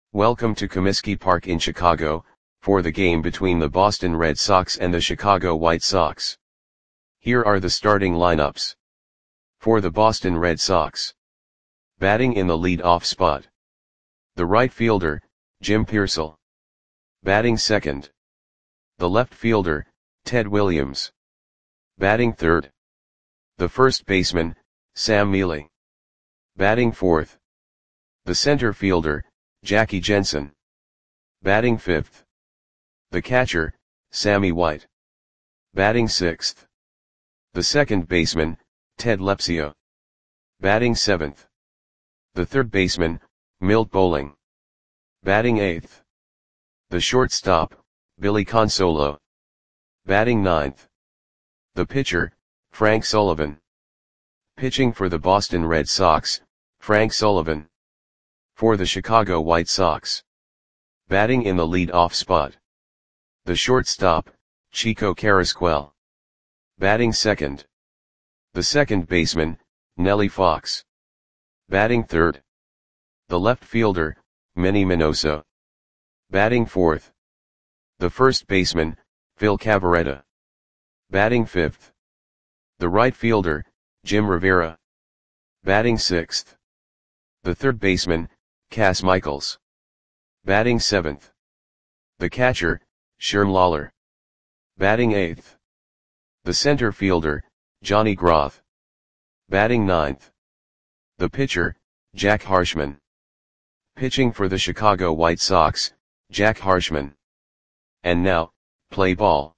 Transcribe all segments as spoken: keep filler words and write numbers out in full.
Welcome to Comiskey Park in Chicago, for the game between the Boston Red Sox and the Chicago White Sox. Here are the starting lineups. For the Boston Red Sox. Batting in the lead-off spot. The right fielder, Jim Piersall. Batting second. The left fielder, Ted Williams. Batting third. The first baseman, Sam Mele. Batting fourth. The center fielder, Jackie Jensen. Batting fifth. The catcher, Sammy White. Batting sixth. The second baseman, Ted Lepsio. Batting seventh. The third baseman, Milt Bowling. Batting eighth. The shortstop, Billy Consolo. Batting ninth. The pitcher, Frank Sullivan. Pitching for the Boston Red Sox, Frank Sullivan. For the Chicago White Sox. Batting in the lead-off spot. The shortstop, Chico Carrasquel. Batting second. The second baseman, Nellie Fox. Batting third. The left fielder, Manny Minoso. Batting fourth. The first baseman, Phil Cavarretta. Batting fifth. The right fielder, Jim Rivera. Batting sixth. The third baseman, Cas Michaels. Batting seventh. The catcher, Sherm Lawler. Batting eighth. The center fielder, Johnny Groth. Batting ninth. The pitcher, Jack Harshman. Pitching for the Chicago White Sox, Jack Harshman. And now, play ball.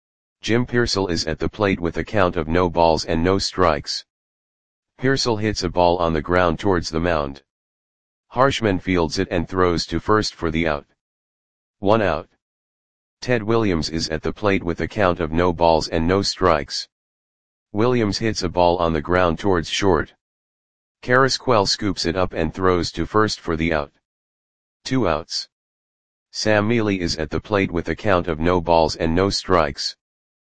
Jim Piersall is at the plate with a count of no balls and no strikes. Piersall hits a ball on the ground towards the mound. Harshman fields it and throws to first for the out. One out. Ted Williams is at the plate with a count of no balls and no strikes. Williams hits a ball on the ground towards short. Carrasquel scoops it up and throws to first for the out. Two outs. Sam Mele is at the plate with a count of no balls and no strikes.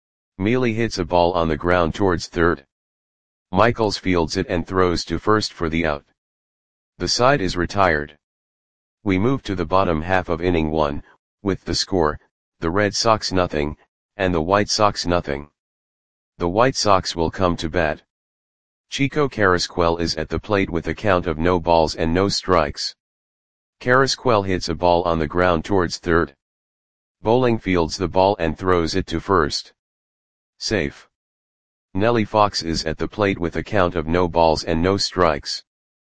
Mele hits a ball on the ground towards third. Michaels fields it and throws to first for the out. The side is retired. We move to the bottom half of inning one, with the score, the Red Sox nothing, and the White Sox nothing. The White Sox will come to bat. Chico Carrasquel is at the plate with a count of no balls and no strikes. Carrasquel hits a ball on the ground towards third. Bowling fields the ball and throws it to first. Safe. Nellie Fox is at the plate with a count of no balls and no strikes.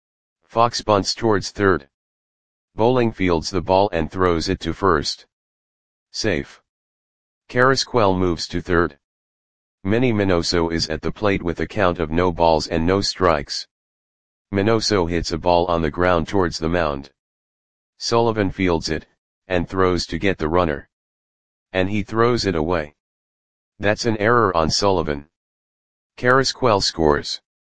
Fox bunts towards third. Bowling fields the ball and throws it to first. Safe. Carrasquel moves to third. Manny Minoso is at the plate with a count of no balls and no strikes. Minoso hits a ball on the ground towards the mound. Sullivan fields it, and throws to get the runner. And he throws it away. That's an error on Sullivan. Carrasquel scores.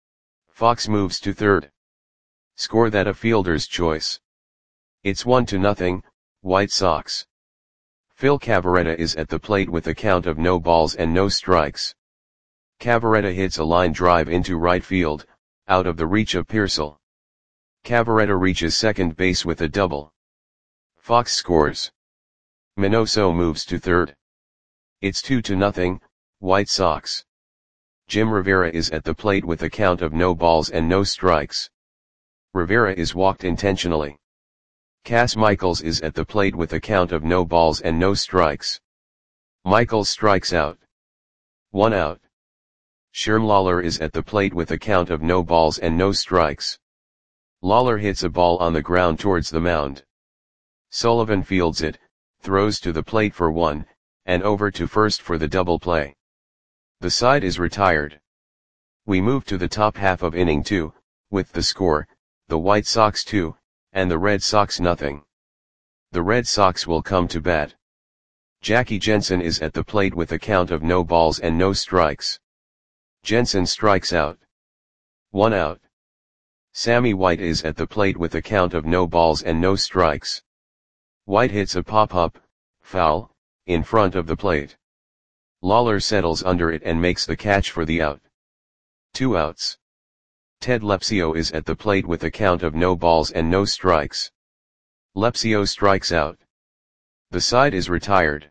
Fox moves to third. Score that a fielder's choice. It's one to nothing, White Sox. Phil Cavarretta is at the plate with a count of no balls and no strikes. Cavarretta hits a line drive into right field, out of the reach of Piersall. Cavarretta reaches second base with a double. Fox scores. Minoso moves to third. It's two to nothing, White Sox. Jim Rivera is at the plate with a count of no balls and no strikes. Rivera is walked intentionally. Cas Michaels is at the plate with a count of no balls and no strikes. Michaels strikes out. One out. Sherm Lawler is at the plate with a count of no balls and no strikes. Lawler hits a ball on the ground towards the mound. Sullivan fields it, throws to the plate for one, and over to first for the double play. The side is retired. We move to the top half of inning two, with the score, the White Sox two, and the Red Sox nothing. The Red Sox will come to bat. Jackie Jensen is at the plate with a count of no balls and no strikes. Jensen strikes out. One out. Sammy White is at the plate with a count of no balls and no strikes. White hits a pop-up, foul, in front of the plate. Lawler settles under it and makes the catch for the out. Two outs. Ted Lepsio is at the plate with a count of no balls and no strikes. Lepsio strikes out. The side is retired.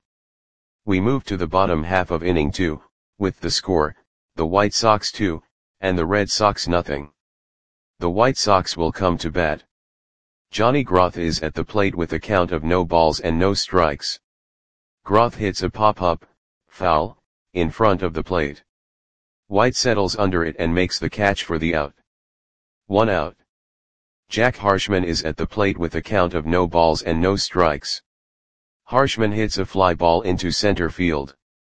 We move to the bottom half of inning two, with the score, the White Sox two, and the Red Sox nothing. The White Sox will come to bat. Johnny Groth is at the plate with a count of no balls and no strikes. Groth hits a pop-up, foul, in front of the plate. White settles under it and makes the catch for the out. One out. Jack Harshman is at the plate with a count of no balls and no strikes. Harshman hits a fly ball into center field.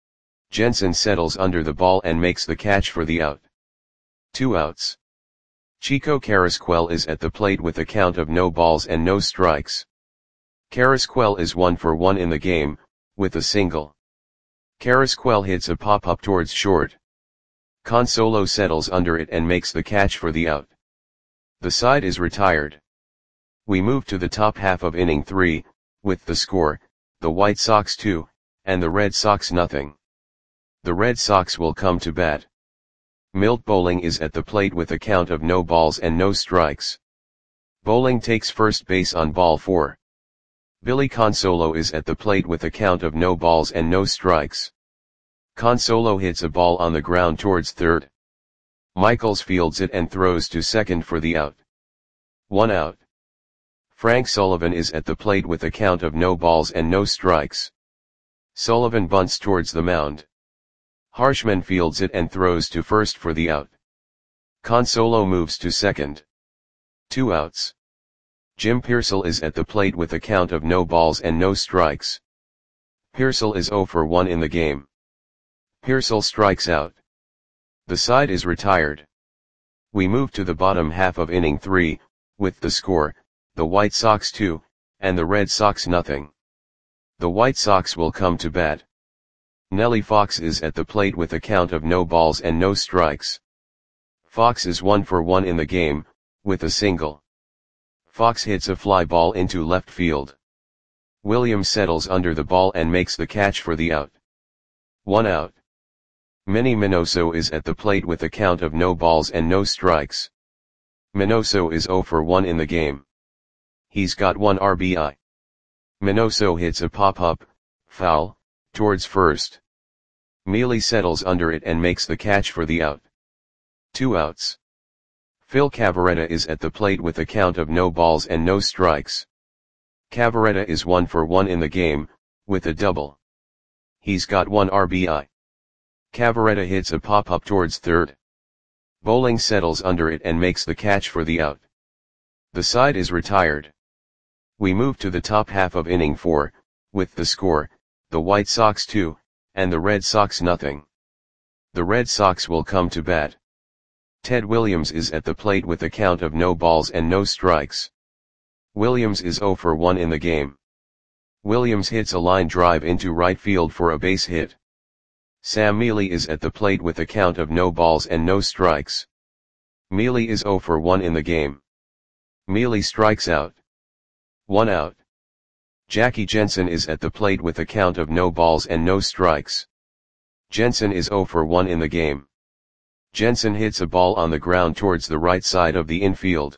Jensen settles under the ball and makes the catch for the out. Two outs. Chico Carrasquel is at the plate with a count of no balls and no strikes. Carrasquel is one for one in the game, with a single. Carrasquel hits a pop-up towards short. Consolo settles under it and makes the catch for the out. The side is retired. We move to the top half of inning three, with the score, the White Sox two, and the Red Sox nothing. The Red Sox will come to bat. Milt Bowling is at the plate with a count of no balls and no strikes. Bowling takes first base on ball four. Billy Consolo is at the plate with a count of no balls and no strikes. Consolo hits a ball on the ground towards third. Michaels fields it and throws to second for the out. One out. Frank Sullivan is at the plate with a count of no balls and no strikes. Sullivan bunts towards the mound. Harshman fields it and throws to first for the out. Consolo moves to second. Two outs. Jim Pearsall is at the plate with a count of no balls and no strikes. Pearsall is zero for one in the game. Pearsall strikes out. The side is retired. We move to the bottom half of inning three, with the score, the White Sox two, and the Red Sox nothing. The White Sox will come to bat. Nellie Fox is at the plate with a count of no balls and no strikes. Fox is one for one in the game, with a single. Fox hits a fly ball into left field. Williams settles under the ball and makes the catch for the out. One out. Manny Minoso is at the plate with a count of no balls and no strikes. Minoso is zero for one in the game. He's got one R B I. Minoso hits a pop-up, foul, towards first. Mealy settles under it and makes the catch for the out. Two outs. Phil Cavarretta is at the plate with a count of no balls and no strikes. Cavarretta is one for one in the game, with a double. He's got one R B I. Cavarretta hits a pop-up towards third. Bowling settles under it and makes the catch for the out. The side is retired. We move to the top half of inning four, with the score, the White Sox two, and the Red Sox nothing. The Red Sox will come to bat. Ted Williams is at the plate with a count of no balls and no strikes. Williams is zero for one in the game. Williams hits a line drive into right field for a base hit. Sam Mealy is at the plate with a count of no balls and no strikes. Mealy is zero for one in the game. Mealy strikes out. One out. Jackie Jensen is at the plate with a count of no balls and no strikes. Jensen is zero for one in the game. Jensen hits a ball on the ground towards the right side of the infield.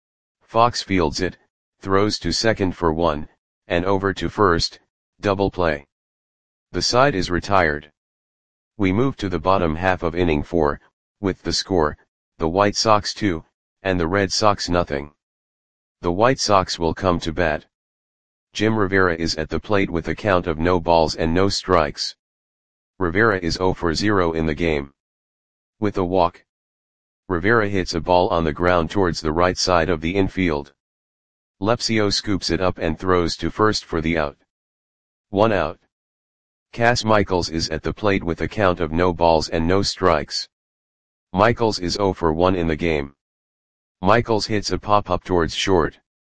Fox fields it, throws to second for one, and over to first, double play. The side is retired. We move to the bottom half of inning four, with the score, the White Sox two, and the Red Sox nothing. The White Sox will come to bat. Jim Rivera is at the plate with a count of no balls and no strikes. Rivera is zero for zero in the game. With a walk. Rivera hits a ball on the ground towards the right side of the infield. Lepsio scoops it up and throws to first for the out. One out. Cass Michaels is at the plate with a count of no balls and no strikes. Michaels is zero for one in the game. Michaels hits a pop-up towards short.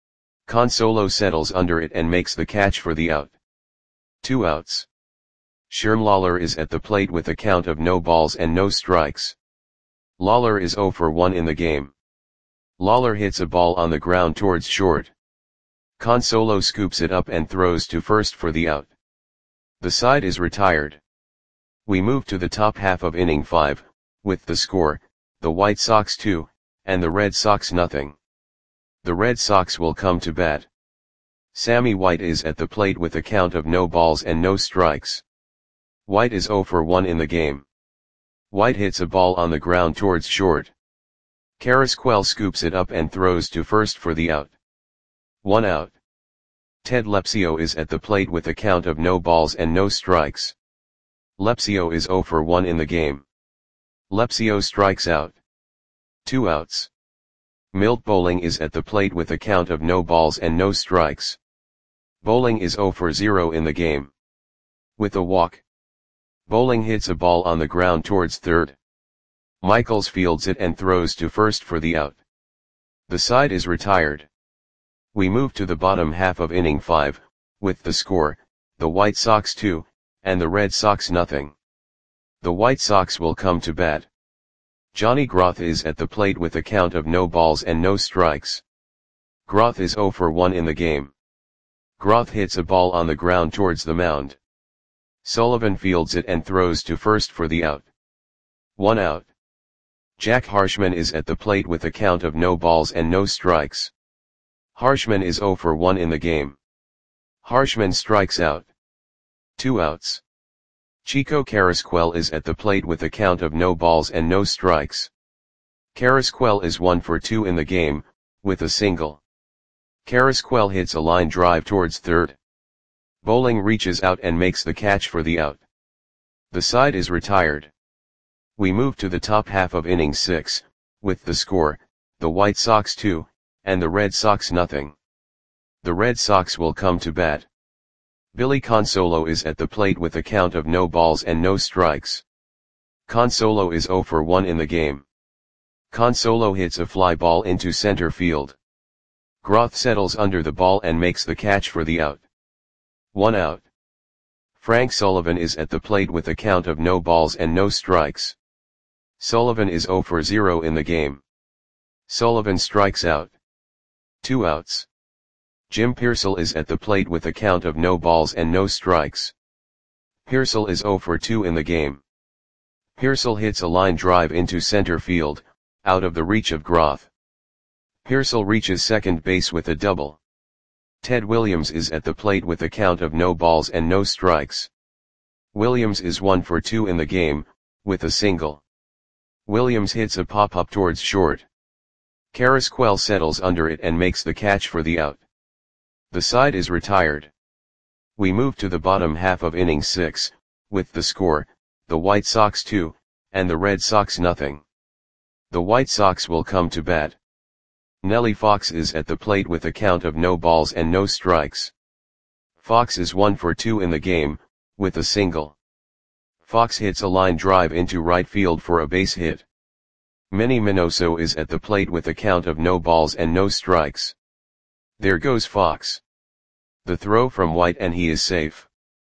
Consolo settles under it and makes the catch for the out. Two outs. Sherm Lawler is at the plate with a count of no balls and no strikes. Lawler is zero for one in the game. Lawler hits a ball on the ground towards short. Consolo scoops it up and throws to first for the out. The side is retired. We move to the top half of inning five, with the score, the White Sox two, and the Red Sox nothing. The Red Sox will come to bat. Sammy White is at the plate with a count of no balls and no strikes. White is zero for one in the game. White hits a ball on the ground towards short. Carrasquel scoops it up and throws to first for the out. One out. Ted Lepsio is at the plate with a count of no balls and no strikes. Lepsio is zero for one in the game. Lepsio strikes out. Two outs. Milt Bowling is at the plate with a count of no balls and no strikes. Bowling is zero for zero in the game. With a walk, Bowling hits a ball on the ground towards third. Michaels fields it and throws to first for the out. The side is retired. We move to the bottom half of inning five, with the score, the White Sox two, and the Red Sox nothing. The White Sox will come to bat. Johnny Groth is at the plate with a count of no balls and no strikes. Groth is zero for one in the game. Groth hits a ball on the ground towards the mound. Sullivan fields it and throws to first for the out. One out. Jack Harshman is at the plate with a count of no balls and no strikes. Harshman is zero for one in the game. Harshman strikes out. Two outs. Chico Carrasquel is at the plate with a count of no balls and no strikes. Carrasquel is one for two in the game, with a single. Carrasquel hits a line drive towards third. Bowling reaches out and makes the catch for the out. The side is retired. We move to the top half of inning six, with the score, the White Sox two, and the Red Sox nothing. The Red Sox will come to bat. Billy Consolo is at the plate with a count of no balls and no strikes. Consolo is zero for one in the game. Consolo hits a fly ball into center field. Groth settles under the ball and makes the catch for the out. One out. Frank Sullivan is at the plate with a count of no balls and no strikes. Sullivan is zero for zero in the game. Sullivan strikes out. Two outs. Jim Pearsall is at the plate with a count of no balls and no strikes. Pearsall is zero for two in the game. Pearsall hits a line drive into center field, out of the reach of Groth. Pearsall reaches second base with a double. Ted Williams is at the plate with a count of no balls and no strikes. Williams is one for two in the game, with a single. Williams hits a pop-up towards short. Carrasquel settles under it and makes the catch for the out. The side is retired. We move to the bottom half of inning six, with the score, the White Sox two, and the Red Sox nothing. The White Sox will come to bat. Nellie Fox is at the plate with a count of no balls and no strikes. Fox is one for two in the game, with a single. Fox hits a line drive into right field for a base hit. Manny Minoso is at the plate with a count of no balls and no strikes. There goes Fox. The throw from White and he is safe.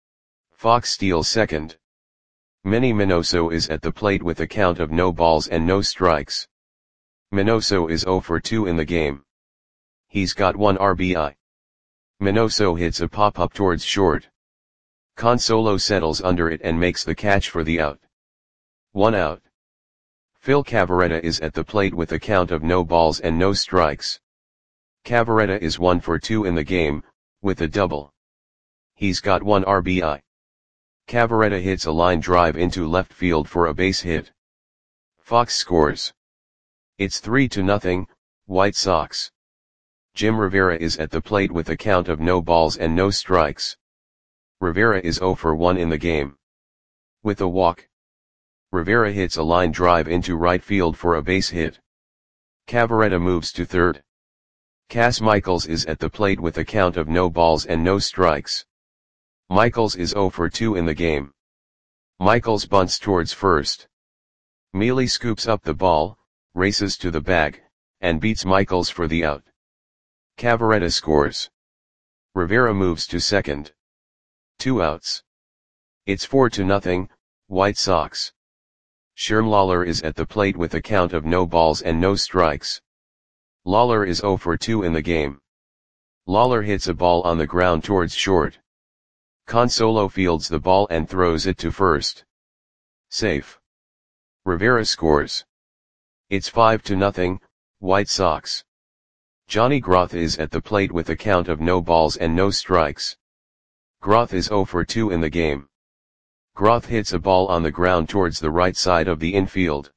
Fox steals second. Manny Minoso is at the plate with a count of no balls and no strikes. Minoso is zero for two in the game. He's got one R B I. Minoso hits a pop-up towards short. Consolo settles under it and makes the catch for the out. One out. Phil Cavarretta is at the plate with a count of no balls and no strikes. Cavarretta is one for two in the game, with a double. He's got one R B I. Cavarretta hits a line drive into left field for a base hit. Fox scores. It's three to nothing, White Sox. Jim Rivera is at the plate with a count of no balls and no strikes. Rivera is zero for one in the game. With a walk, Rivera hits a line drive into right field for a base hit. Cavarretta moves to third. Cas Michaels is at the plate with a count of no balls and no strikes. Michaels is zero for two in the game. Michaels bunts towards first. Mealy scoops up the ball, races to the bag, and beats Michaels for the out. Cavarretta scores. Rivera moves to second. Two outs. It's four to nothing, White Sox. Sherm Lawler is at the plate with a count of no balls and no strikes. Lawler is zero for two in the game. Lawler hits a ball on the ground towards short. Consolo fields the ball and throws it to first. Safe. Rivera scores. It's five to nothing, White Sox. Johnny Groth is at the plate with a count of no balls and no strikes. Groth is zero for two in the game. Groth hits a ball on the ground towards the right side of the infield.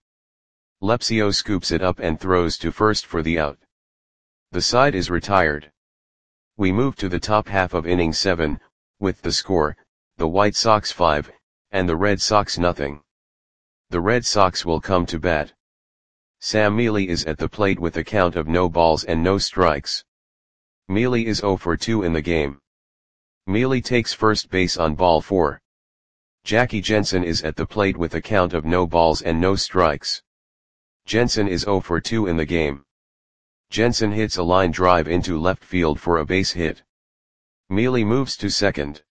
Lepsio scoops it up and throws to first for the out. The side is retired. We move to the top half of inning seven, with the score, the White Sox five, and the Red Sox nothing. The Red Sox will come to bat. Sam Mealy is at the plate with a count of no balls and no strikes. Mealy is zero for two in the game. Mealy takes first base on ball four. Jackie Jensen is at the plate with a count of no balls and no strikes. Jensen is zero for two in the game. Jensen hits a line drive into left field for a base hit. Mealy moves to second.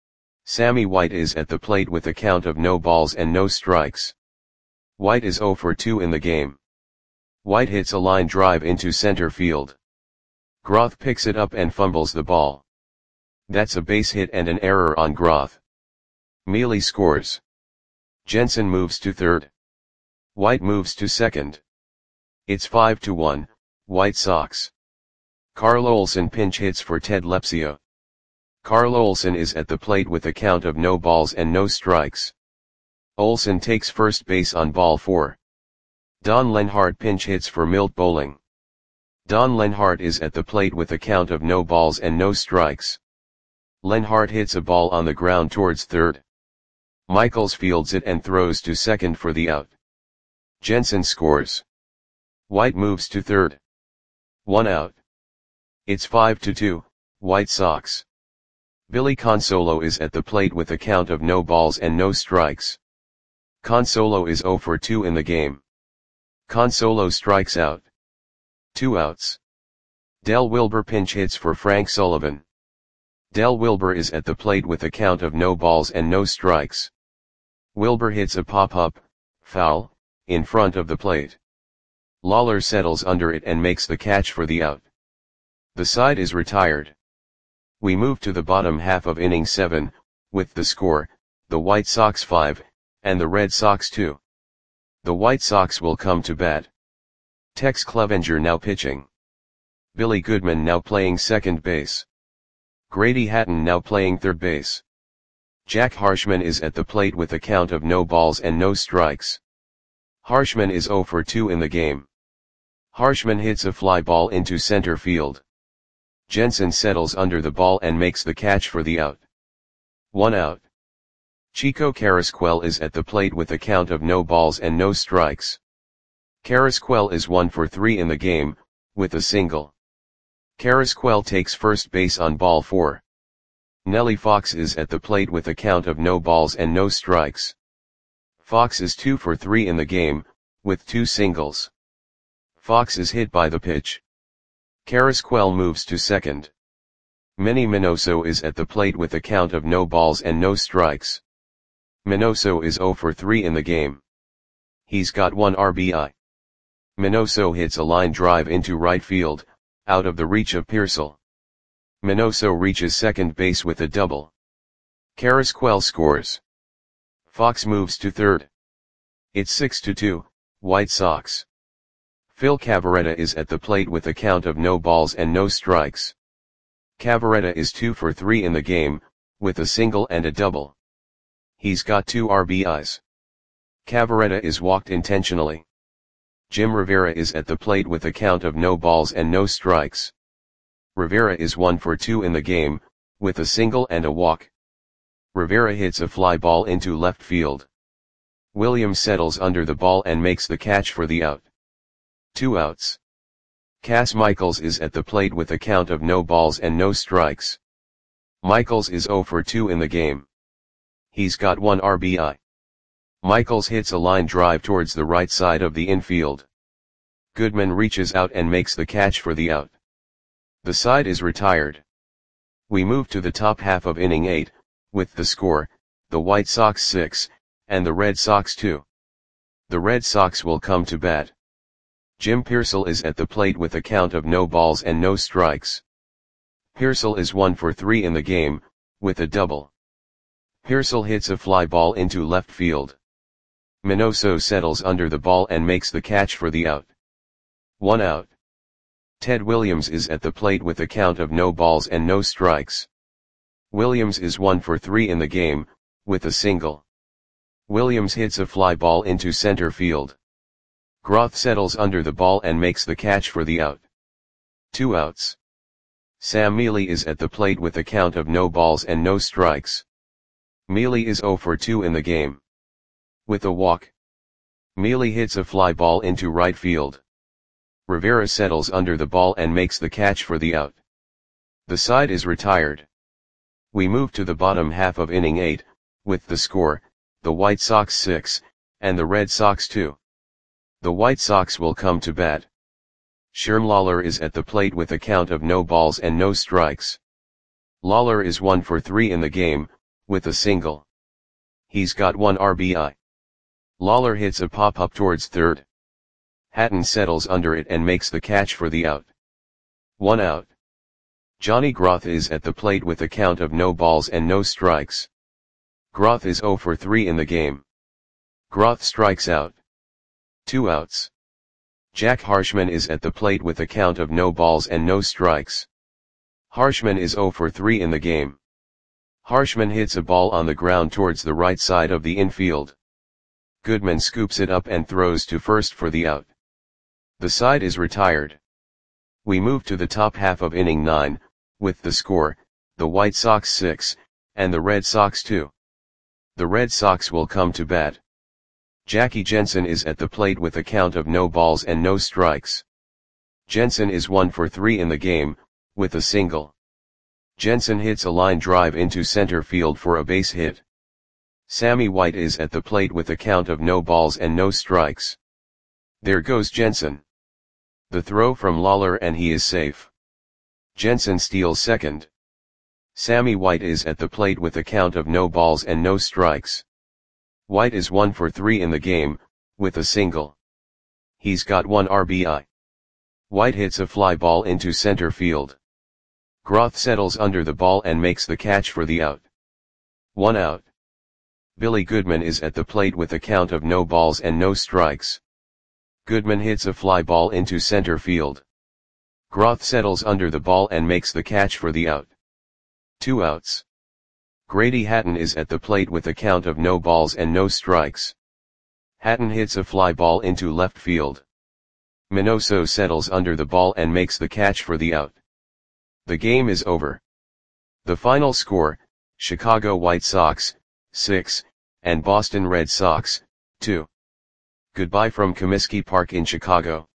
Sammy White is at the plate with a count of no balls and no strikes. White is zero for two in the game. White hits a line drive into center field. Groth picks it up and fumbles the ball. That's a base hit and an error on Groth. Mealy scores. Jensen moves to third. White moves to second. It's five to one, White Sox. Carl Olson pinch hits for Ted Lepsio. Carl Olson is at the plate with a count of no balls and no strikes. Olson takes first base on ball four. Don Lenhart pinch hits for Milt Bowling. Don Lenhart is at the plate with a count of no balls and no strikes. Lenhart hits a ball on the ground towards third. Michaels fields it and throws to second for the out. Jensen scores. White moves to third. One out. It's five to two, White Sox. Billy Consolo is at the plate with a count of no balls and no strikes. Consolo is zero for two in the game. Consolo strikes out. Two outs. Del Wilber pinch hits for Frank Sullivan. Del Wilber is at the plate with a count of no balls and no strikes. Wilber hits a pop-up, foul, in front of the plate. Lawler settles under it and makes the catch for the out. The side is retired. We move to the bottom half of inning seven, with the score, the White Sox five, and the Red Sox two. The White Sox will come to bat. Tex Clevenger now pitching. Billy Goodman now playing second base. Grady Hatton now playing third base. Jack Harshman is at the plate with a count of no balls and no strikes. Harshman is zero for two in the game. Harshman hits a fly ball into center field. Jensen settles under the ball and makes the catch for the out. One out. Chico Carrasquel is at the plate with a count of no balls and no strikes. Carrasquel is one for three in the game, with a single. Carrasquel takes first base on ball four. Nellie Fox is at the plate with a count of no balls and no strikes. Fox is two for three in the game, with two singles. Fox is hit by the pitch. Carrasquel moves to second. Manny Minoso is at the plate with a count of no balls and no strikes. Minoso is zero for three in the game. He's got one R B I. Minoso hits a line drive into right field, out of the reach of Pearsall. Minoso reaches second base with a double. Carrasquel scores. Fox moves to third. It's six to two, White Sox. Phil Cavarretta is at the plate with a count of no balls and no strikes. Cavarretta is two for three in the game, with a single and a double. He's got two R B Is. Cavarretta is walked intentionally. Jim Rivera is at the plate with a count of no balls and no strikes. Rivera is one for two in the game, with a single and a walk. Rivera hits a fly ball into left field. Williams settles under the ball and makes the catch for the out. Two outs. Cass Michaels is at the plate with a count of no balls and no strikes. Michaels is zero for two in the game. He's got one R B I. Michaels hits a line drive towards the right side of the infield. Goodman reaches out and makes the catch for the out. The side is retired. We move to the top half of inning eight, with the score, the White Sox six, and the Red Sox two. The Red Sox will come to bat. Jim Pearsall is at the plate with a count of no balls and no strikes. Pearsall is one for three in the game, with a double. Pearsall hits a fly ball into left field. Minoso settles under the ball and makes the catch for the out. One out. Ted Williams is at the plate with a count of no balls and no strikes. Williams is one for three in the game, with a single. Williams hits a fly ball into center field. Groth settles under the ball and makes the catch for the out. Two outs. Sam Mealy is at the plate with a count of no balls and no strikes. Mealy is zero for two in the game. With a walk. Mealy hits a fly ball into right field. Rivera settles under the ball and makes the catch for the out. The side is retired. We move to the bottom half of inning eight, with the score, the White Sox six, and the Red Sox two. The White Sox will come to bat. Sherm Lawler is at the plate with a count of no balls and no strikes. Lawler is one for three in the game, with a single. He's got one R B I. Lawler hits a pop-up towards third. Hatton settles under it and makes the catch for the out. One out. Johnny Groth is at the plate with a count of no balls and no strikes. Groth is zero for three in the game. Groth strikes out. Two outs. Jack Harshman is at the plate with a count of no balls and no strikes. Harshman is zero for three in the game. Harshman hits a ball on the ground towards the right side of the infield. Goodman scoops it up and throws to first for the out. The side is retired. We move to the top half of inning nine, with the score, the White Sox six, and the Red Sox two. The Red Sox will come to bat. Jackie Jensen is at the plate with a count of no balls and no strikes. Jensen is one for three in the game, with a single. Jensen hits a line drive into center field for a base hit. Sammy White is at the plate with a count of no balls and no strikes. There goes Jensen. The throw from Lawler and he is safe. Jensen steals second. Sammy White is at the plate with a count of no balls and no strikes. White is one for three in the game, with a single. He's got one R B I. White hits a fly ball into center field. Groth settles under the ball and makes the catch for the out. One out. Billy Goodman is at the plate with a count of no balls and no strikes. Goodman hits a fly ball into center field. Groth settles under the ball and makes the catch for the out. Two outs. Grady Hatton is at the plate with a count of no balls and no strikes. Hatton hits a fly ball into left field. Minoso settles under the ball and makes the catch for the out. The game is over. The final score, Chicago White Sox, six, and Boston Red Sox, two. Goodbye from Comiskey Park in Chicago.